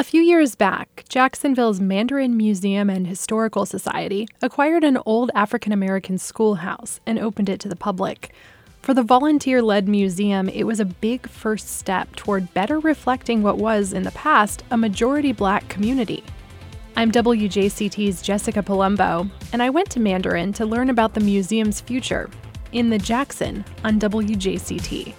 A few years back, Jacksonville's Mandarin Museum and Historical Society acquired an old African-American schoolhouse and opened it to the public. For the volunteer-led museum, it was a big first step toward better reflecting what was, in the past, a majority Black community. I'm WJCT's Jessica Palumbo, and I went to Mandarin to learn about the museum's future in the Jackson on WJCT.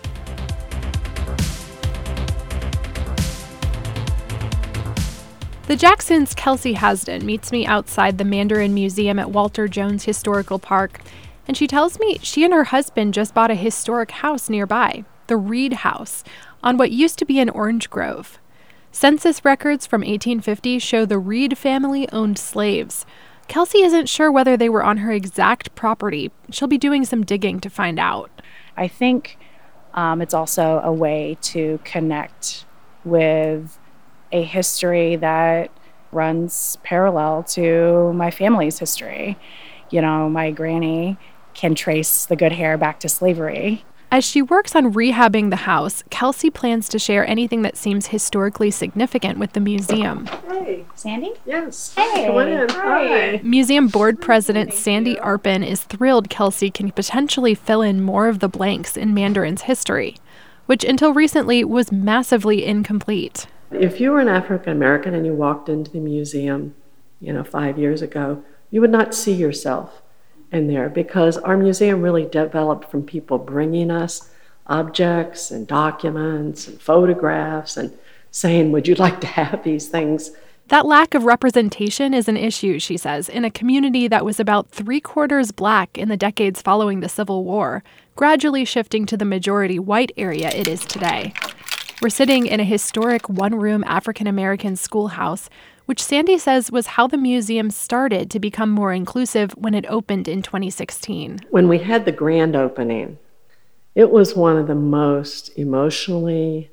The Jackson's Kelsey Hasden meets me outside the Mandarin Museum at Walter Jones Historical Park, and she tells me she and her husband just bought a historic house nearby, the Reed House, on what used to be an orange grove. Census records from 1850 show the Reed family owned slaves. Kelsey isn't sure whether they were on her exact property. She'll be doing some digging to find out. I think it's also a way to connect with a history that runs parallel to my family's history. You know, my granny can trace the good hair back to slavery. As she works on rehabbing the house, Kelsey plans to share anything that seems historically significant with the museum. Hey. Sandy? Yes. Hey. Come on in. Hi. Museum board president Sandy Arpin is thrilled Kelsey can potentially fill in more of the blanks in Mandarin's history, which until recently was massively incomplete. If you were an African American and you walked into the museum, 5 years ago, you would not see yourself in there because our museum really developed from people bringing us objects and documents and photographs and saying, would you like to have these things? That lack of representation is an issue, she says, in a community that was about 3/4 Black in the decades following the Civil War, gradually shifting to the majority white area it is today. We're sitting in a historic one-room African-American schoolhouse, which Sandy says was how the museum started to become more inclusive when it opened in 2016. When we had the grand opening, it was one of the most emotionally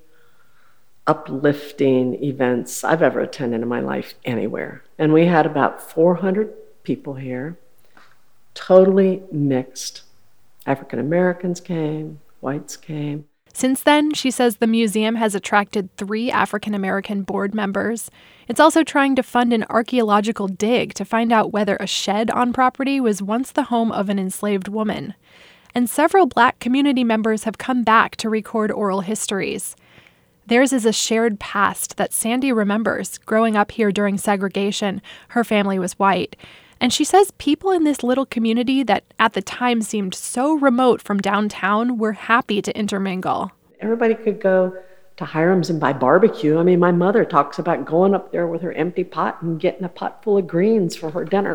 uplifting events I've ever attended in my life anywhere. And we had about 400 people here, totally mixed. African Americans came, whites came. Since then, she says the museum has attracted 3 African-American board members. It's also trying to fund an archaeological dig to find out whether a shed on property was once the home of an enslaved woman. And several Black community members have come back to record oral histories. Theirs is a shared past that Sandy remembers. Growing up here during segregation, her family was white. And she says people in this little community that at the time seemed so remote from downtown were happy to intermingle. Everybody could go to Hiram's and buy barbecue. I mean, my mother talks about going up there with her empty pot and getting a pot full of greens for her dinner.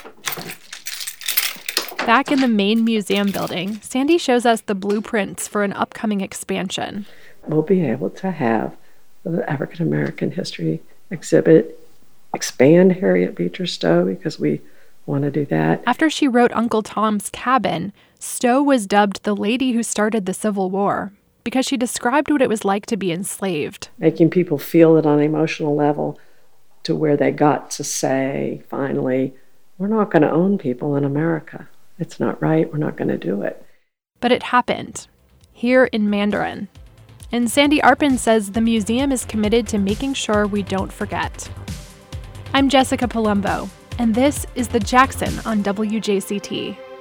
Back in the main museum building, Sandy shows us the blueprints for an upcoming expansion. We'll be able to have the African American history exhibit, expand Harriet Beecher Stowe because we want to do that. After she wrote Uncle Tom's Cabin, Stowe was dubbed the lady who started the Civil War because she described what it was like to be enslaved. Making people feel it on an emotional level to where they got to say, finally, we're not going to own people in America. It's not right. We're not going to do it. But it happened, here in Mandarin. And Sandy Arpin says the museum is committed to making sure we don't forget. I'm Jessica Palumbo, and this is The Jackson on WJCT.